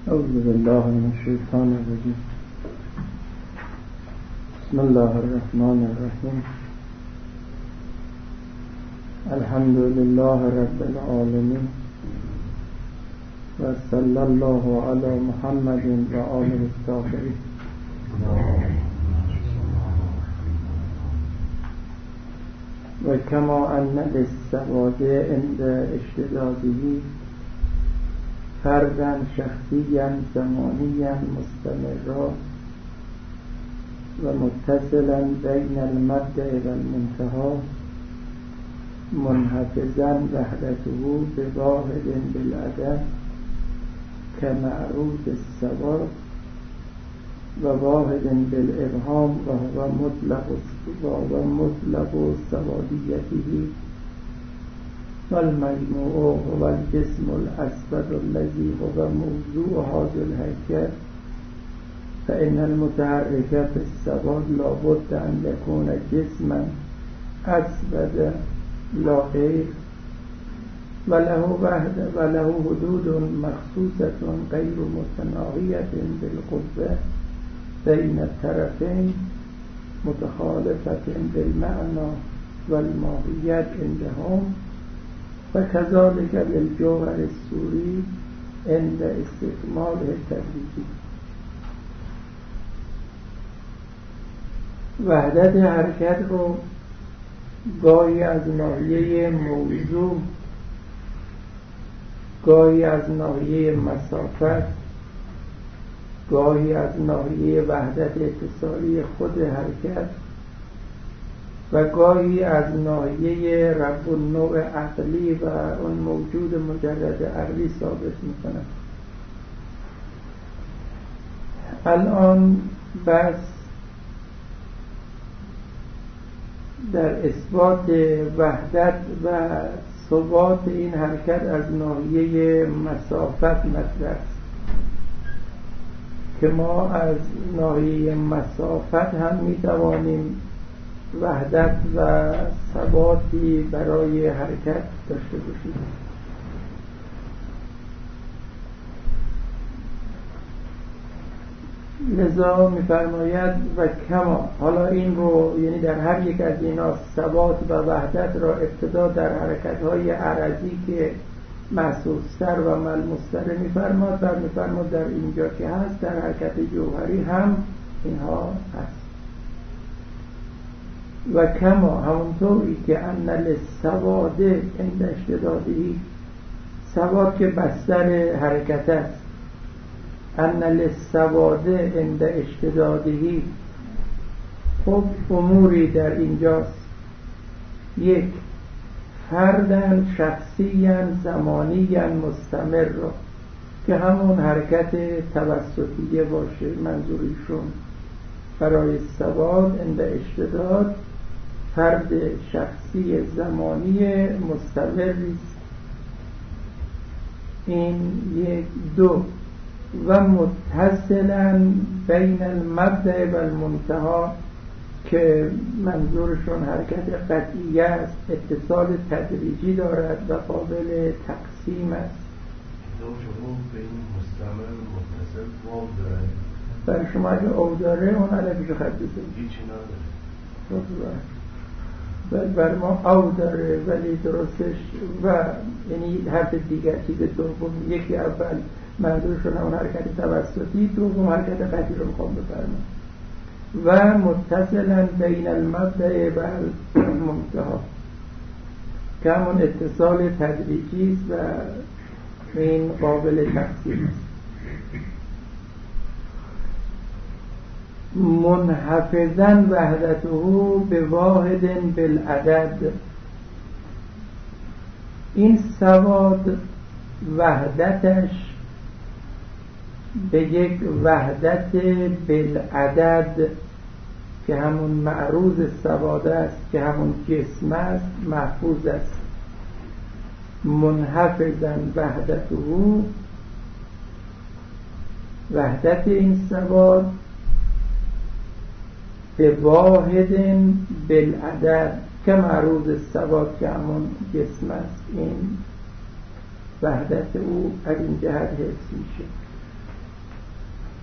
اعوذ بالله من الشیطان الرجیم. بسم الله الرحمن الرحیم. الحمد لله رب العالمین و صلی الله علی محمد و آله الطاهرین. و کما ان للسواد عند اشتداده فردا شخصیا زمانیا مستمرا و متصلا بین المبدأ و المنتهى منحفظا وحدته بواحد بالعدد كمعروض السواد و واحد بالابهام و هو مطلق سوادیته والمجموع هو الجسم الأسود الذي هو موضوع هذا الحركة فإن المتحرك في السواد لابد أن يكون جسما أسود لا غير وله حدود مخصوصة غير متناهية بالقوة بين الطرفين متخالفة بالمعنى والماهية عندهم وكذلك للجوهر السوري عند استكماله التدریجی. وحدت حرکت رو گاهی از ناحیه موضوع، گاهی از ناحیه مسافت، گاهی از ناحیه وحدت اتصالی خود حرکت و گاهی از ناحیه رب النوع عقلی و اون موجود مجرد عقلی ثابت میکنند. الان بس در اثبات وحدت و ثبات این حرکت از ناحیه مسافت مطرح است که ما از ناحیه مسافت هم میتوانیم وحدت و ثباتی برای حرکت داشته باشید. لذا می‌فرماید و کما، حالا این رو یعنی در هر یک از اینا ثبات و وحدت را ابتدا در حرکت‌های عرضی که محسوس‌تر و ملموس‌تر می‌فرماد و می‌فرماد در اینجا که هست در حرکت جوهری هم اینها هست. و کما همونطوری که ان للسواد عند اشتدادی، سواد که بستر حرکت است، ان للسواد عند اشتدادی، خب اموری در اینجاست. یک، فردن شخصیا زمانیا مستمر را که همون حرکت توسطیه باشه منظوریشون برای سواد عند اشتداد فرد شخصی زمانی مستمری است. این یک. دو، و متصلا بین المبدأ و المنتهى که منظورشون حرکت قطعیه است، اتصال تدریجی دارد و قابل تقسیم است. شما بین مستمر و متصل واو داره؟ برای شما اگه او داره اون علفش خط بزنید، هیچی نداره. بر ما او داره ولی درستش و یعنی حرف دیگر چیز دوم، یکی اول منظورشون همون حرکت توسطی، دوم حرکت قطعی رو میخوام بفرمایم. و متصلا بین المبدأ و المنتهى که همون اتصال تدریجی است و این قابل تقسیم است. منحفظا وحدته به واحد بالعدد، این سواد وحدتش به یک وحدت بالعدد که همون معروض سواد است، که همون جسم است، محفوظ است. منحفظا وحدته، وحدت این سواد به واحد بالعدد که معروض سواد که همون جسم است، این وحدت او از این جهت حفظ میشه.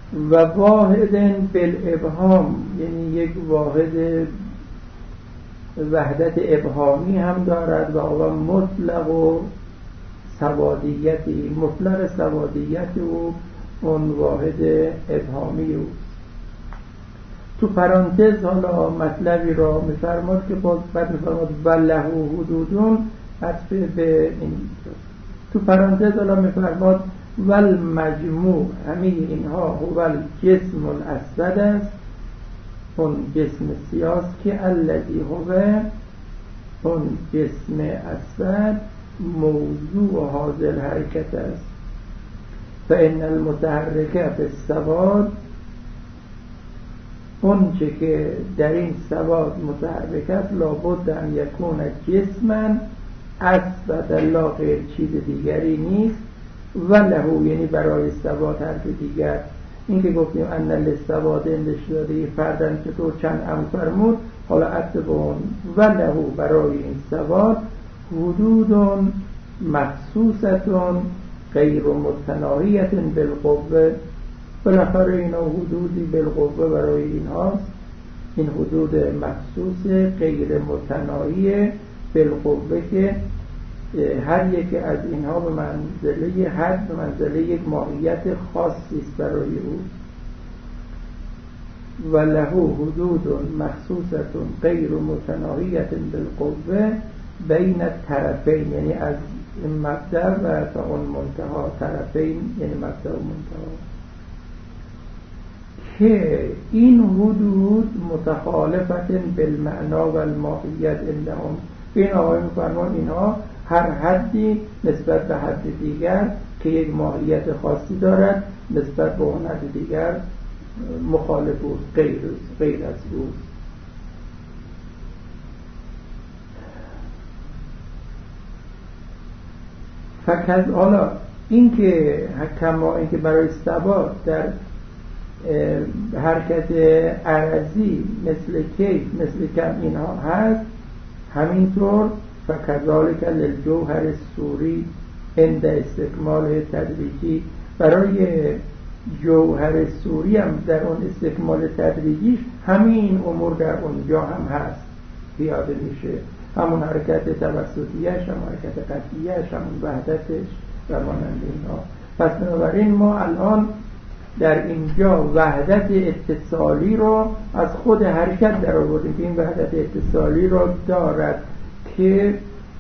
و واحد بالابهام، یعنی یک واحد وحدت ابهامی هم دارد و آن مطلق و سوادیتی، مطلق سوادیت او اون واحد ابهامی او. تو پرانتز حالا مطلبی را میفرماد که بعد میفرماد وله حدودون عطف به این. تو پرانتز حالا میفرماد والمجموع، همه اینها هو الجسم الاسود است، اون جسم سیاست که الذی هو، اون جسم اسود موضوع حاضر حرکت است. فان المتحرک فی السواد، اون چه که در این سواد متحرک است لابد ان یکون جسما اسود، لا غیر چیز دیگری نیست. و له، یعنی برای سواد حرف دیگر، این که گفتیم ان للسواد اندشداده فردن که تو چند امر فرمود، حالا عطف اون و له برای این سواد حدود مخصوصتون غیر متناهیت بالقوه، بالاخره اینا حدودی بالقوه برای این هاست، این حدود مخصوص غیر متناهی بالقوه که هر یک از اینها به منزله حد، به منزله یک ماهیت خاصی است برای او. و له حدود مخصوصت غیر متناهیت بالقوه بین الطرفین، یعنی از این مبدأ و تا اون منتها، طرفین یعنی مبدأ و منتها، که این حدود متخالفت بالمعنا و الماهیت عندهم. این آقای می‌فرمان اینها هر حدی نسبت به حد دیگر که یک ماهیت خاصی دارد نسبت به اون حد دیگر مخالف و غیر از او. فکر حالا این که کما این که برای ثبات در حرکت عرضی مثل کیف مثل کم اینها هست، همینطور فکذالک للجوهر الصوری عند استکمال تدریجی، برای جوهر صوری هم در اون استکمال تدریجیش همین امور در اونجا هم هست، پیاده میشه، همون حرکت توسطیش، همون حرکت قطعیش، همون وحدتش و مانند اینها. پس بنابراین ما الان در اینجا وحدت اتصالی رو از خود حرکت در آوردیم که این وحدت اتصالی رو دارد که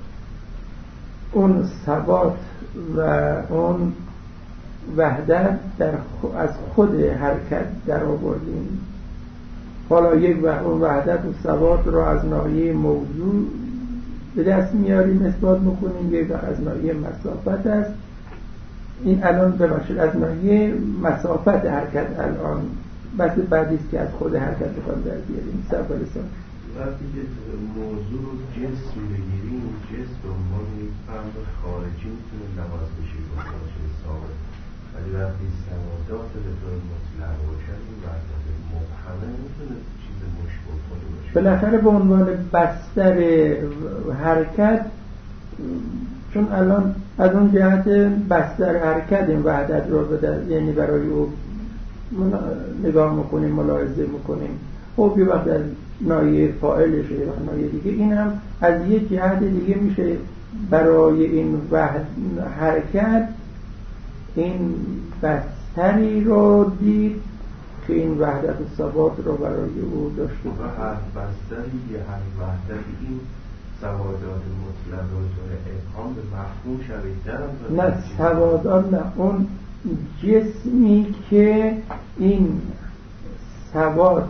اون ثبات و اون وحدت از خود حرکت در آوردیم. حالا یک اون وحدت و ثبات رو از ناحیه موضوع به دست میاریم، اثبات میکنیم، یک از ناحیه مسافت است. این الان ببخشید از ناحیه مسافت حرکت الان بس بعدیست که از خود حرکت بخوام در بیاریم. سوال سوال وقتی که موضوع رو جسم بگیریم، جسم به عنوان یک فرد خارجی میتونه لحاظ بشه باشه ثابت، ولی وقتی سوادات به طور مطلق باشن این وحدت مبهمه میتونه چیز مشکل کنه باشه. بالاخره به عنوان بستر حرکت، چون الان از اون جهت بستر حرکت این وحدت رو بده، یعنی برای او نگاه میکنیم، ملاحظه میکنیم. خب یه وقت از ناحیه فاعلشه و ناحیه دیگه، این هم از یک جهت دیگه میشه برای این حرکت این بستری رو دید که این وحدت و ثبات رو برای او داشته. و هر بستری یا هر وحدتی این سوادات مطلق رو جای ابهام به مفهوم شبیه نه سوادات، نه اون جسمی که این سواد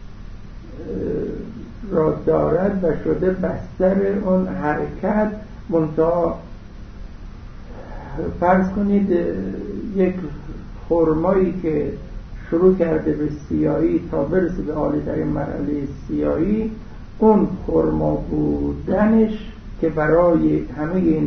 را دارد و شده بستر اون حرکت. منتها فرض کنید یک خرمایی که شروع کرده به سیاهی تا برسه به عالی ترین مرحله سیاهی، اون خرما بودنش که برای همه این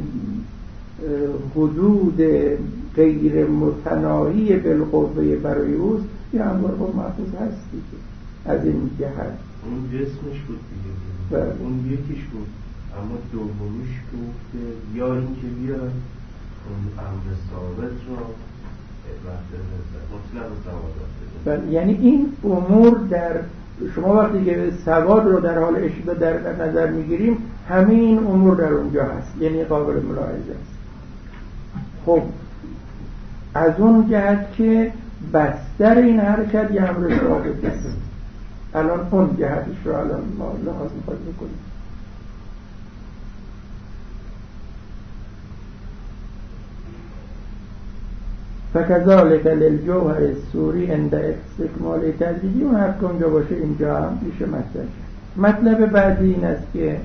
حدود غیر متناهی بالقوه برای اوست، یه هموار با محفوظ هستی که از این جهت اون جسمش بود دیگه، اون یکیش بود، اما دومیش بود که یا این که بیاد اون امر ثابت را مطلق یعنی این امور در شما وقتی که سواد رو در حال اشتباه در نظر میگیریم همه این امور در اونجا هست، یعنی قابل ملاحظه است. خب از اون جهت که بستر این حرکت یه امر ثابت است، الان اون جهتش رو الان ما لحاظ می‌خوایم بکنیم. فکذالک للجوهر الصوری عند استکمال تدریجی، اون حرف که اونجا باشه اینجا هم میشه مطلب بعدی این است که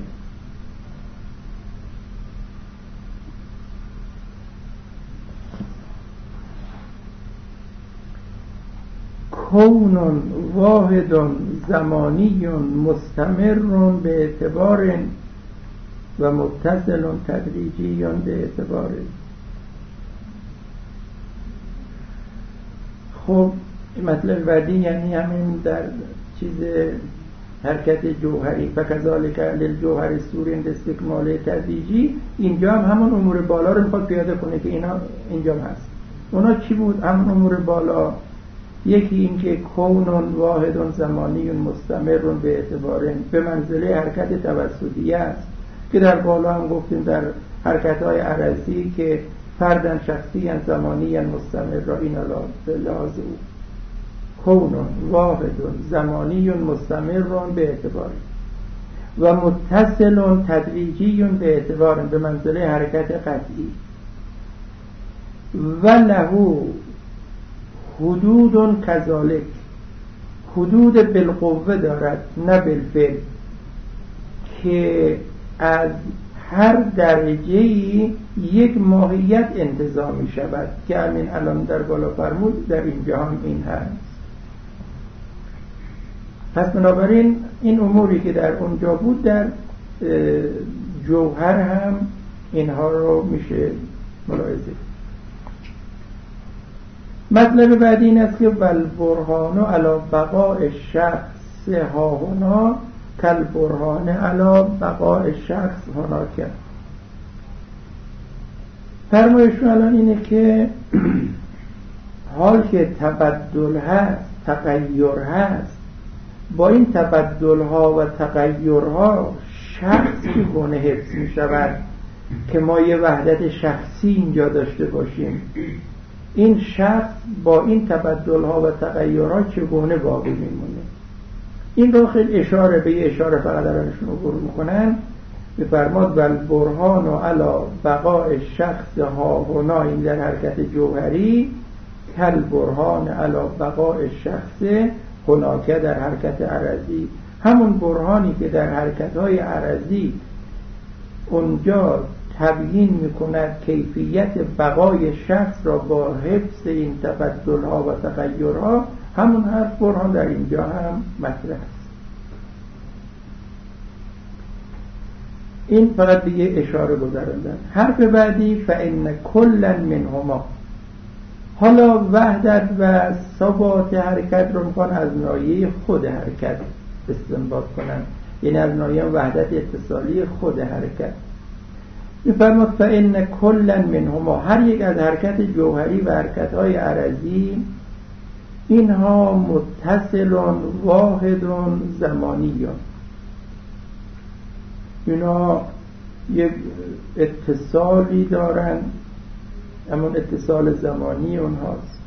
کون واحد زمانی مستمر به اعتبار و متصل تدریجی به اعتبار. خب مطلب بعدی یعنی همین در چیز حرکت جوهری، فکذالک للجوهر الصوری عند استکمال تدریجی، اینجا هم همون امور بالا رو میخواد پیاده کنه که اینا اینجا هست. اونا چی بود همون امور بالا؟ یکی این که کون واحد زمانی مستمر به اعتبار به منزله حرکت توسطیه است که در بالا هم گفتیم در حرکت‌های عرضی که فردن شخصی زمانی مستمر را این لحاظ او کون واحد زمانی مستمر به اعتبار و متصل تدریجی به اعتبار به منزله حرکت قطعی و له حدود کذالک، حدود بالقوه دارد نه بالفعل، که از هر درجه‌ای یک ماهیت انتزاع می شود که همین الان در بالا فرمود در اینجا هم این هست. پس بنابراین این اموری که در اونجا بود در جوهر هم اینها رو میشه ملاحظه. مطلب بعدی این است که والبرهان علی بقاء شخص ها هنا کالبرهان علی بقاء شخص هناک. فرمایشون الان اینه که حال که تبدل هست، تغییر هست، با این تبدل ها و تغییرها شخص چگونه حفظ می شود که ما یه وحدت شخصی اینجا داشته باشیم؟ این شخص با این تبدل ها و تغییرها چگونه باقی میمونه؟ این رو خیلی اشاره به یه اشاره فقط درانشون عبور میکنن. بفرماد والبرهان علی بقاء شخص ها هنا، این در حرکت جوهری، کالبرهان علی بقاء شخص هناک در حرکت عرضی. همون برهانی که در حرکت های عرضی اونجا تبیین میکند کیفیت بقای شخص را با حفظ این تبدل ها و تغییرها، همون حرف برهان در اینجا هم مطرح است. این فقط به یه اشاره گذراندن. حرف بعدی فإن کلا منهما، حالا وحدت و ثبات حرکت رو میخوان از ناحیه خود حرکت استنباط کنن، یعنی از ناحیه وحدت اتصالی خود حرکت. میفرماد فإن کلا منهما، هر یک از حرکت جوهری و حرکت های عرضی، اینها متصل واحد زمانی، اینا یک اتصالی دارن، همون اتصال زمانی اونهاست.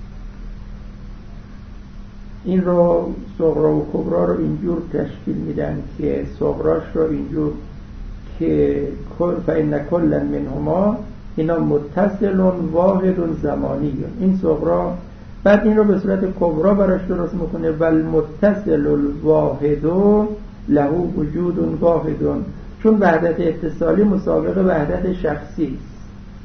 این رو صغرا و کبرا رو اینجور تشکیل میدن که صغراش رو اینجور که فإن کلا منهما، اینا متصل واحد زمانی، این صغرا. بعد این رو به صورت کبرا براش درست میکنه والمتصل الواحد له وجود واحد، چون وحدت اتصالی مسابق وحدت شخصی است.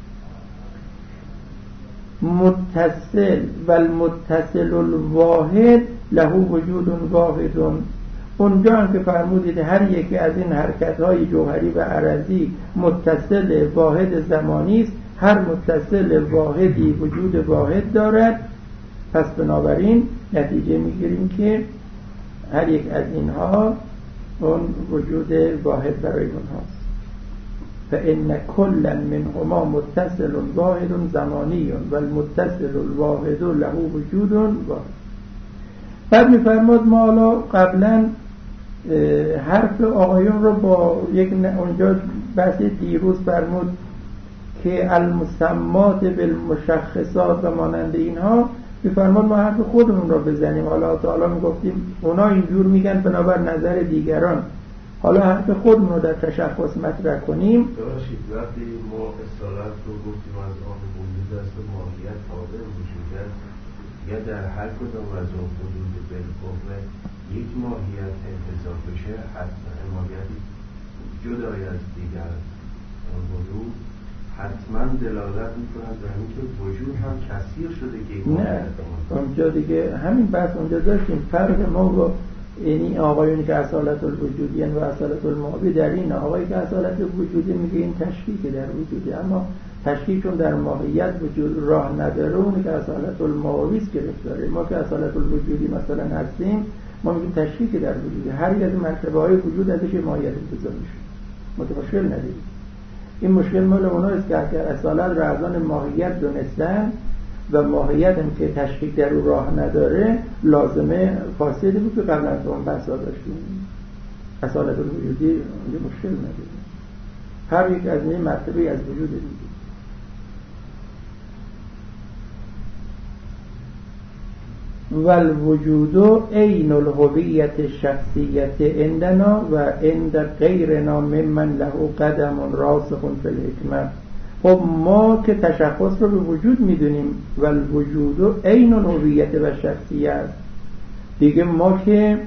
متصل والمتصل الواحد له وجود واحد، اونجا هم که فرمودید هر یکی از این حرکت‌های جوهری و عرضی متصل واحد زمانی است، هر متصل واحدی وجود واحد دارد. پس بنابراین نتیجه میگیریم که هر یک از اینها اون وجود واحد برای اونهاست. فإن كلا منهما متصل واحد زمانی و المتصل الواحد له وجود واحد. بعد می‌فرماد ما حالا قبلا حرف آقایون رو با یک اونجا بحث دیروز فرمود که المسمات بالمشخصات و مانند اینها، می‌فرماد ما حرف خودمون رو بزنیم. حالا میگفتیم اونا اینجور میگن بنابر نظر دیگران، حالا حرف خودمون رو در تشخص مطرح کنیم. باشید وقتی ما اصالت رو گفتیم از آن وجود است و ماهیت حاضر وجود است، یا در هر کدام از اون حدود بالقوه یک ماهیت انتزاع بشه، حتما ماهیتی جدای از دیگر وجود حتما دلالت میکنند به همین که وجود هم کثیر شده که نه اونجا دیگه همین بحث اونجا داشتیم. فرق ما با یعنی آقایونی که اصالت الوجودی و اصالت الماوی در این، آقایی که اصالت الوجودی میگه این تشکیک در وجودی، اما تشکیکون در ماهیت وجود راه نداره، اونی که اصالت الماوی است گرفتاره. ما که اصالت الوجودی مثلا هستیم، ما میگیم تشکیک در وجودی، هر یک از مرتبه های وجود ازش ماهیت انتزاع میشه، مشکل نداریم. این مشکل مال اوناست که اگر اصالت را از آن ماهیت دونستن و ماهیت هم که تشکیک در او راه نداره، لازمه فاصله بود که قبلا تو اون بحثا داشتیم. اصالت الوجودی اونجا مشکل نداره، هر یک از این مرتبه از وجود دیگه. والوجود عین الهویت الشخصیت عندنا و عند غیرنا ممن له قدم راسخ فی الحکمه. خب ما که تشخص رو به وجود میدونیم، والوجود عین الهویت و شخصیت دیگه، ما که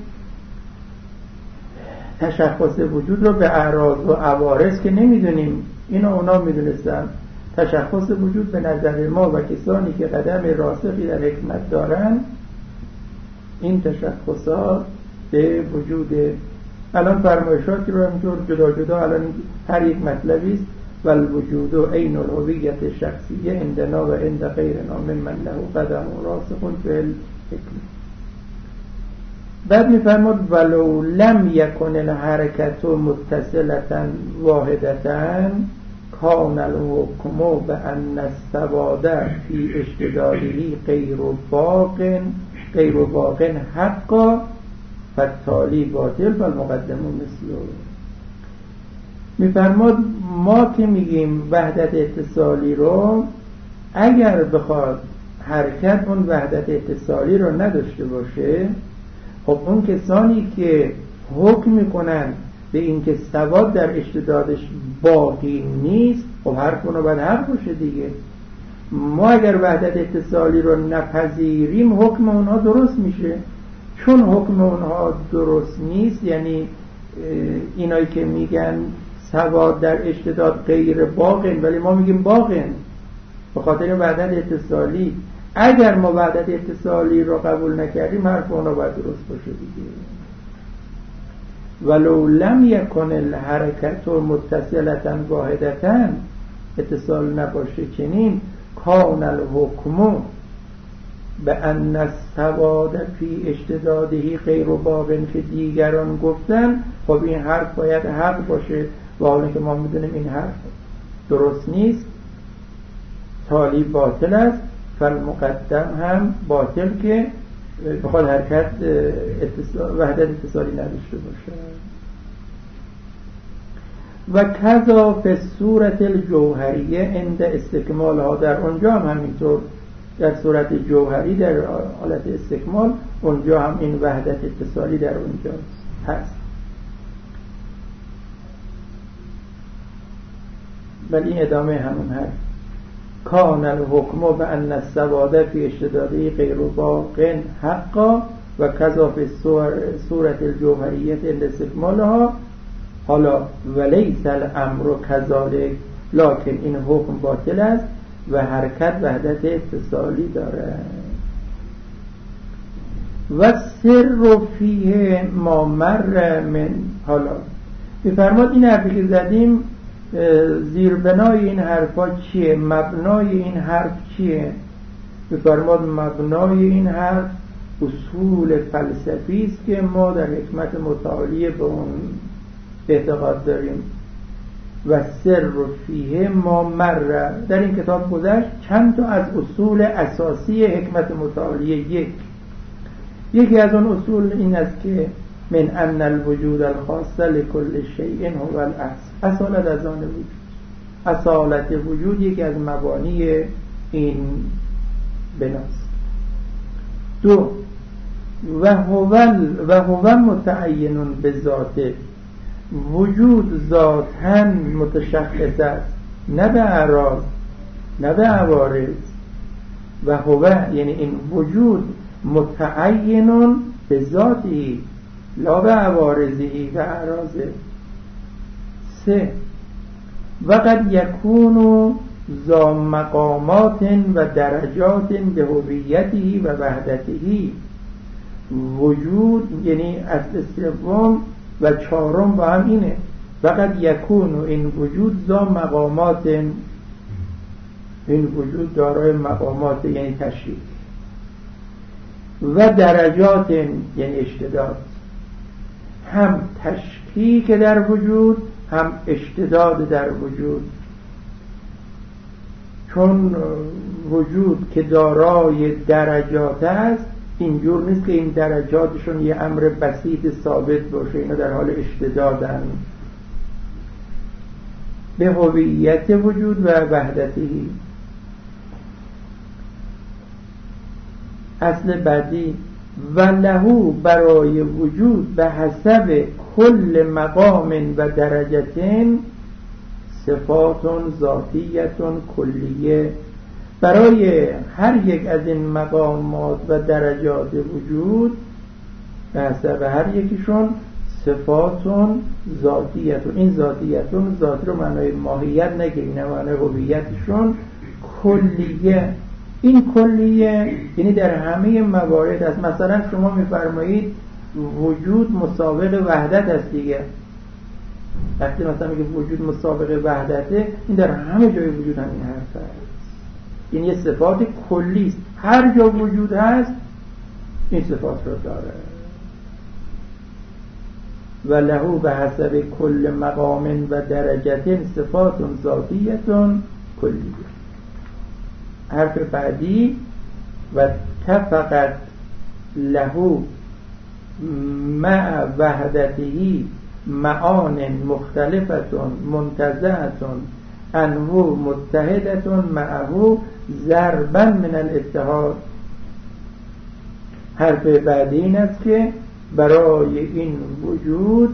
تشخص وجود رو به اعراض و عوارض که نمیدونیم، اینا اونا میدونستن. تشخص وجود به نظر ما و کسانی که قدم راسخی در حکمت دارن، این تشخصات به وجود. الان فرمایشاتی رو همینطور جدا جدا الان هر یک مطلبی است. والوجود عین الهویت الشخصیه عندنا و عند غیرنا ممن له قدم راسخ فی الحکمه. بعد میفرماد ولو لم یکن الحرکت متصلة واحدة کان الحکم بأن السواد فی اشتداده غیر باق حقا فالتالی باطل فالمقدم مثله. میفرماد ما که میگیم وحدت اتصالی رو، اگر بخواد حرکت اون وحدت اتصالی رو نداشته باشه، خب اون کسانی که حکم میکنن به این که سواد در اشتدادش باقی نیست، خب حرف اونو باید حق باشه دیگه. ما اگر وحدت اتصالی رو نپذیریم، حکم اونها درست میشه. چون حکم اونها درست نیست، یعنی اینایی که میگن سواد در اشتداد غیر باقین ولی ما میگیم باقین به خاطر وحدت اتصالی، اگر ما وحدت اتصالی رو قبول نکردیم، حرف اونها باید درست باشه دیگه. ولو لم یکن الحرکت متصلة واحدة، اتصال نباشه چنین، کان الحکم بأن السواد فی اشتداده غیر باقین که دیگران گفتن، خب این حرف باید حق باشه و حالا که ما میدونیم این حرف درست نیست، تالی باطل است، فالمقدم هم باطل که بخواد حرکت وحدت اتصالی نداشته باشه. و کذا فی صورت الجوهریه عند استکمالها، در اونجا هم همینطور، در صورت جوهری در حالت استکمال، اونجا هم این وحدت اتصالی در اونجا هست. ولی این ادامه همون هست. کان الحکم بأن السواد فی اشتداده غیر باق حقا و کذا فی صورت الجوهریه عند استکمالها. حالا ولیس الامر کذالک، لکن این حکم باطل است و حرکت وحدت اتصالی داره. و سر فیه ما مر من، حالا بفرماد این حرفی که زدیم زیربنای این حرفا چیه؟ مبنای این حرف چیه؟ بفرماد مبنای این حرف اصول فلسفی است که ما در حکمت متعالیه به اون اعتقاد داریم. و سر فیه ما مر. در این کتاب گذشت چند تا از اصول اساسی حکمت متعالیه. یکی از اون اصول این است که من ان الوجود الخاص لكل شیء هو الاصل، اصالت از آن وجود. اصالت وجود یکی از مبانی این بناست. دو، و هو متعین به ذاته، وجود ذاتاً متشخص است، نه به اعراض نه به عوارض. و هو یعنی این وجود متعین به ذاتی لا به عوارضی و اعراضه. سه، و قد یکون ذا مقامات و درجات به هویته و وحدته. وجود یعنی اصل سوم و چهارم با هم اینه. فقط یکون این وجود ذا مقامات، این وجود دارای مقامات یعنی تشریف، و درجات یعنی اشتداد، هم تشکیک در وجود هم اشتداد در وجود. چون وجود که دارای درجات است، اینجور نیست که این درجاتشون یه امر بسیط ثابت باشه، اینا در حال اشتدادن به هویت وجود و وحدتی. اصل بعدی، و لهو برای وجود به حسب کل مقام و درجتین صفات ذاتیت کلیه. برای هر یک از این مقامات و درجات وجود به حسب هر یکیشون صفات ذاتیت. این ذاتیتون ذاتی رو معنای ماهیت نگیرین، معنای هویتشون کلیه. این کلیه یعنی در همه موارد است. مثلا شما میفرمایید وجود مسابق وحدت است دیگه. وقتی مثلا میگه وجود مسابق وحدته، این در همه جای وجود همین حرف است. این یه صفات کلی است، هر جا وجود هست این صفات رو داره. و لهو به حسب کل مقام و درجت صفات ذاتیت کلیه. حرف بعدی، و اتفقت لهو مع وحدته معان مختلفت منتزعت انه متحدت معه ضربا من الاتحاد. حرف بعدی این است که برای این وجود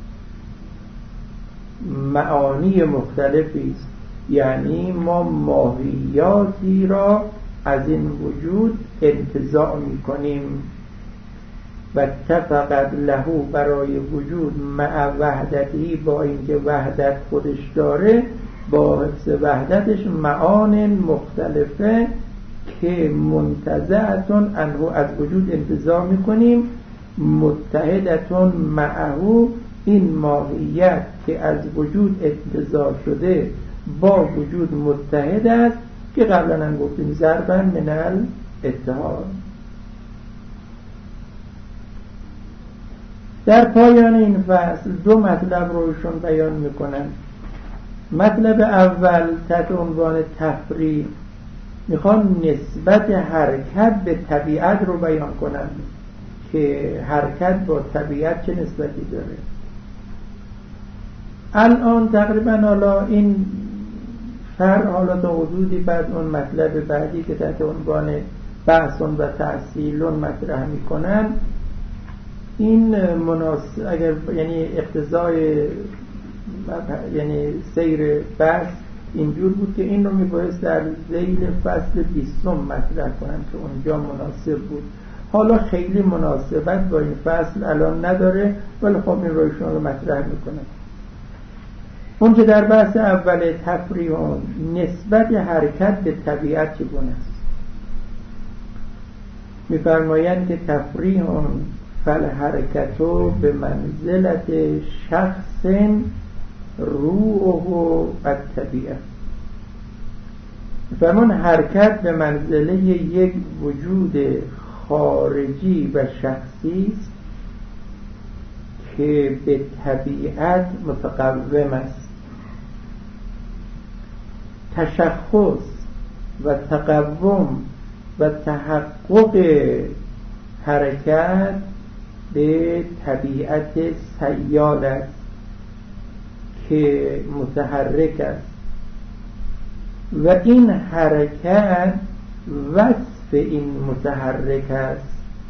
معانی مختلفی است، یعنی ما ماهیاتی را از این وجود انتزاع می کنیم. و اتفقت لهو برای وجود مع وحدتی، با اینکه وحدت خودش داره، با حفظ وحدتش معان مختلفه که منتزعتون انه از وجود انتزاع میکنیم، متحدتون معه، این ماهیت که از وجود انتزاع شده با وجود متحد است که قبلا هم گفتیم ضربا من الاتحاد. در پایان این فصل دو مطلب رو ایشون بیان میکنن. مطلب اول تحت عنوان تفریق میخوان نسبت حرکت به طبیعت رو بیان کنن که حرکت با طبیعت چه نسبتی داره. الان تقریبا حالا این فرق حالا تا حدودی بعد اون مطلب بعدی که تحت عنوان بحثون و تحصیلون مطرح میکنن، این مناسب اگر یعنی اقتضای یعنی سیر بحث اینجور بود که این رو میبایست در ذیل فصل 20 مطرح کنن که اونجا مناسب بود. حالا خیلی مناسبت با این فصل الان نداره، ولی خب این رویشون رو مطرح میکنن. اون که در بحث اول تفریحون نسبت حرکت به طبیعت چگونه است، میفرمایند که تفریحون فالحرکتو به منزلت شخص روحه و طبیعت. فرمان حرکت به منزله یک وجود خارجی و شخصی است که به طبیعت متقوم است. تشخص و تقوم و تحقق حرکت به طبیعت سیال است که متحرک است و این حرکت وصف این متحرک است.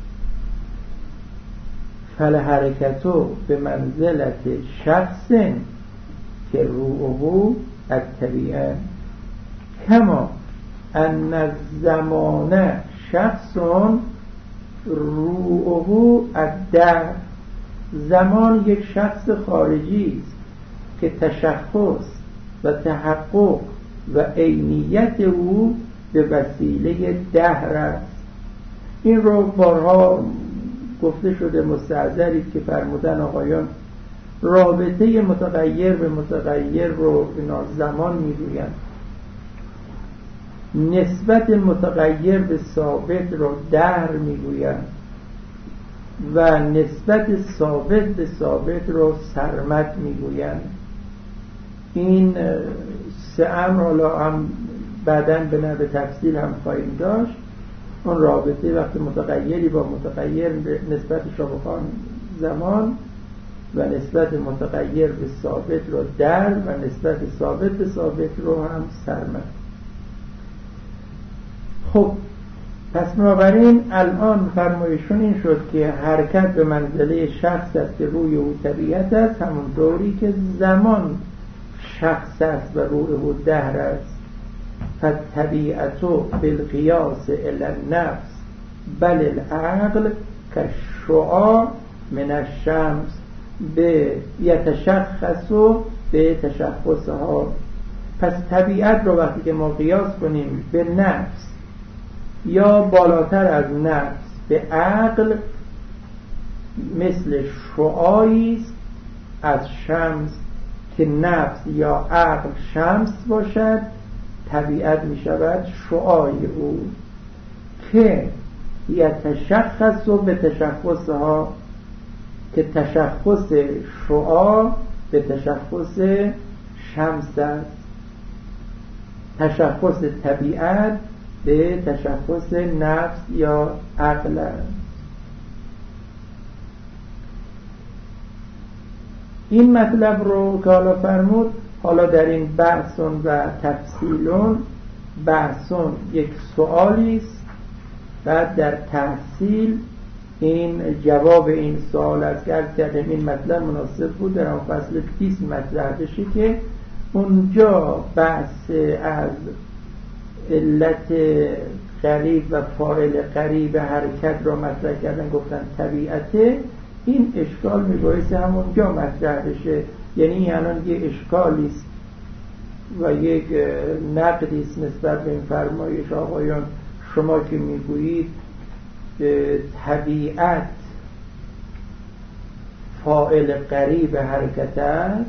فالحرکتو به منزلت شخص که روحه الطبیعه کما ان الزمان شخص روحه الدهر. زمان یک شخص خارجی است که تشخص و تحقق و عینیت او به وسیله دهر است. این رو بارها گفته شده، مستعذرید که فرمودن آقایان رابطه متغیر به متغیر رو اینا زمان میگویند، نسبت متغیر به ثابت رو دهر میگویند و نسبت ثابت به ثابت رو سرمد میگویند. این سه امر حالا هم بعداً به نحو تفصیل هم خواهیم داشت. اون رابطه وقتی متغیری با متغیر نسبتش رو بخوان زمان و نسبت متغیر به ثابت رو در و نسبت ثابت به ثابت رو هم سرمد. خب پس بنابراین الان فرمایشون این شد که حرکت به منزله شخص است که روی او طبیعت است، همون طوری که زمان شخص است و روح او دهر است. فالطبیعتو بالقیاس الی النفس بل العقل کالشعاع من الشمس به یتشخص به تشخصها. پس طبیعت رو وقتی که ما قیاس کنیم به نفس یا بالاتر از نفس به عقل، مثل شعاعی است از شمس که نفس یا عقل شمس باشد، طبیعت می شود شعاع او که یتشخص به تشخصها، که تشخص شعاع به تشخص شمس است، تشخص طبیعت به تشخص نفس یا عقل است. این مطلب رو که حالا فرمود، حالا در این بحثون و تفصیلون، بحثون یک سوالی است، بعد در تحصیل این جواب این سوال است که کردیم این مطلب مناسب بود در اون فصل 20 مطرح بشه که اونجا بحث از علت قریب و فاعل قریب حرکت را مطرح کردن، گفتن طبیعته. این اشکال میبایسته همونجا مطرح بشه، یعنی این الان یه اشکالی است و یک نقدی است نسبت به این فرمایش آقایان. شما که میگویید طبیعت فاعل قریب حرکت است،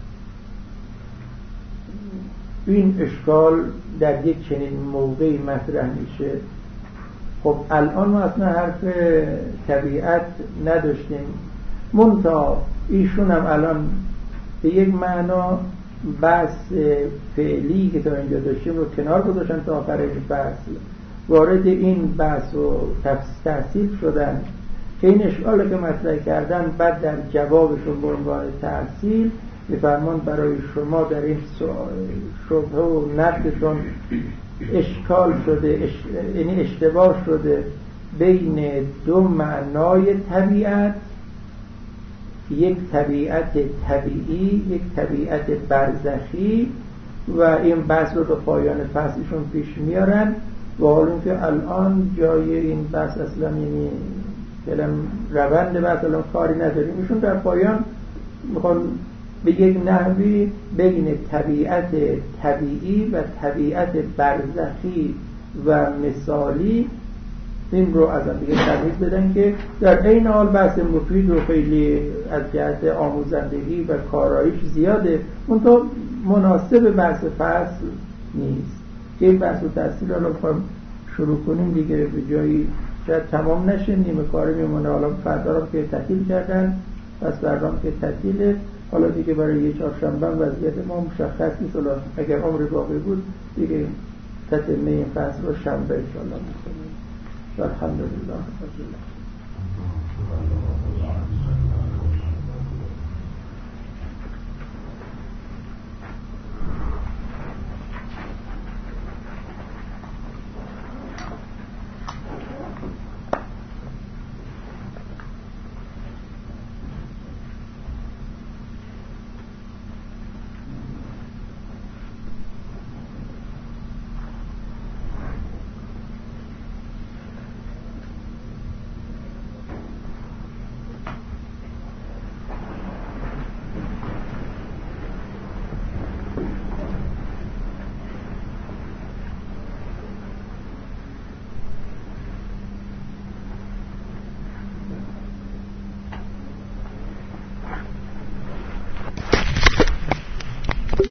این اشکال در یک چنین موقعی مطرح میشه. خب الان ما اصلا حرف طبیعت نداشتیم، منتها ایشون هم الان به یک معنا بحث فعلی که تا اینجا داشتیم رو کنار گذاشتن تا آخر این بحث، وارد این بحث و تحصیل شدن که این اشکال که مطرح کردن بعد در جوابشون به عنوان تحصیل می‌فرمان برای شما در این شبهه و نقدشون اشکال شده، یعنی اشتباه شده بین دو معنای طبیعت، یک طبیعت طبیعی، یک طبیعت برزخی، و این بحث رو به پایان فصلشون پیش میارن و حالا که الان جای این بحث اصلا یعنی فعلا روند بحث الان کاری نداریم، ایشون در پایان میخوان به یک نحوی بین طبیعت طبیعی و طبیعت برزخی و مثالی این رو از هم دیگه تمیز بدن که در عین حال بحث مفید و خیلی از جهت آموزندگی و کارایش زیاده، اون تو مناسب بحث فصل نیست که این بحث و تحصیل رو بخوایم شروع کنیم دیگه به جایی شاید تمام نشه، نیمه کاری میمونه. حالا فردا رو که تعطیل کردن، پس فردا که تعطیله، حالا دیگه برای یه چهارشنبه وضعیت ما مشخص نیست، حالا اگر عمر باقی بود دیگه تتمه این فصل رو شنبه انشاءالله میکنیم. الحمدلله.